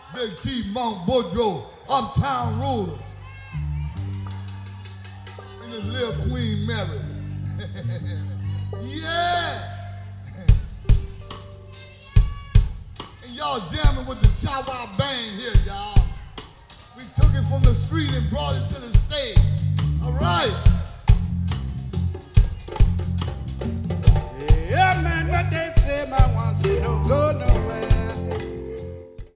Big Chief Monk Boudreaux, uptown ruler. And his little Queen Mary. Yeah! And y'all jamming with the Cha-Wa Bang here, y'all. We took it from the street and brought it to the stage. All right.